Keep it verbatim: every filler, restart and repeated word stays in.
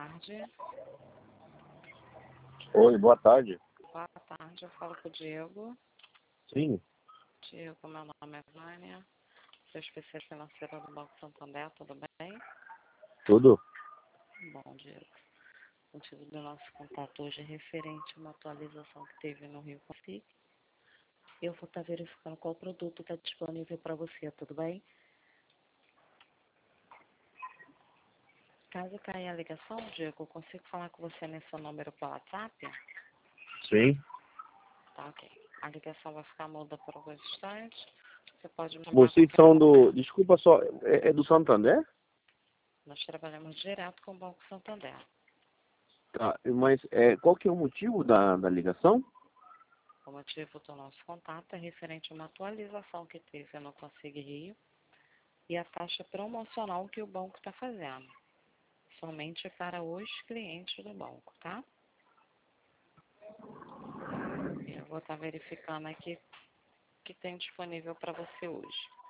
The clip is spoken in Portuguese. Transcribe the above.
tarde. Oi, boa tarde. Boa tarde, eu falo com o Diego. Sim, Diego, meu nome é Vânia, sou especialista financeira do Banco Santander, tudo bem? tudo? Bom, Diego, o motivo do nosso contato hoje é referente a uma atualização que teve no Rio Confic. Eu vou estar verificando qual produto está disponível para você, tudo bem? Caso caia a ligação, Diego, eu consigo falar com você nesse número pelo WhatsApp? Sim. Tá, ok. A ligação vai ficar muda por alguns instantes. Você pode me chamar a Vocês qualquer são do... momento. Desculpa só, é, é do Santander? Nós trabalhamos direto com o Banco Santander. Tá, mas é, qual que é o motivo da, da ligação? O motivo do nosso contato é referente a uma atualização que teve no Consigue Rio e a taxa promocional que o banco está fazendo. Somente para os clientes do banco, tá? Eu vou estar verificando aqui o que tem disponível para você hoje.